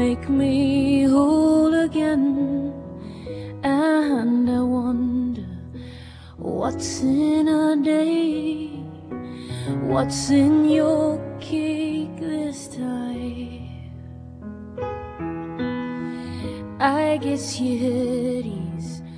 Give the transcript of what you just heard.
make me whole again. And I wonder, what's in a day? What's in your cake this time? I guess your hoodie's